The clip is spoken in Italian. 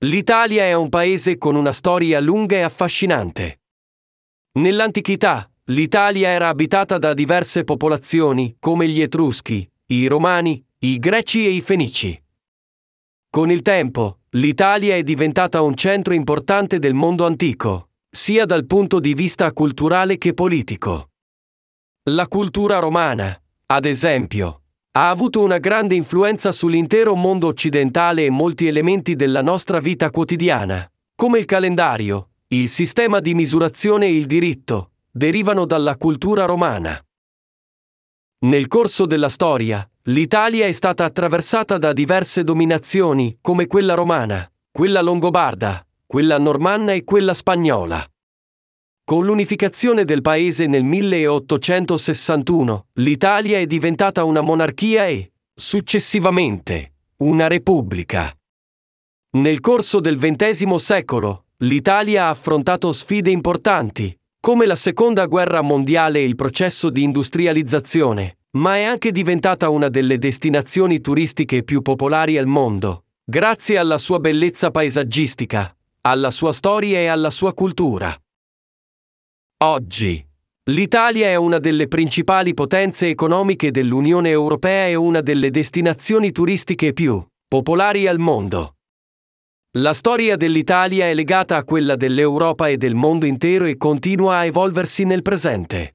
L'Italia è un paese con una storia lunga e affascinante. Nell'antichità, l'Italia era abitata da diverse popolazioni, come gli Etruschi, i Romani, i Greci e i Fenici. Con il tempo, l'Italia è diventata un centro importante del mondo antico, sia dal punto di vista culturale che politico. La cultura romana, ad esempio, ha avuto una grande influenza sull'intero mondo occidentale e molti elementi della nostra vita quotidiana, come il calendario, il sistema di misurazione e il diritto, derivano dalla cultura romana. Nel corso della storia, l'Italia è stata attraversata da diverse dominazioni, come quella romana, quella longobarda, quella normanna e quella spagnola. Con l'unificazione del paese nel 1861, l'Italia è diventata una monarchia e, successivamente, una repubblica. Nel corso del XX secolo, l'Italia ha affrontato sfide importanti, come la Seconda Guerra Mondiale e il processo di industrializzazione, ma è anche diventata una delle destinazioni turistiche più popolari al mondo, grazie alla sua bellezza paesaggistica, alla sua storia e alla sua cultura. Oggi, l'Italia è una delle principali potenze economiche dell'Unione Europea e una delle destinazioni turistiche più popolari al mondo. La storia dell'Italia è legata a quella dell'Europa e del mondo intero e continua a evolversi nel presente.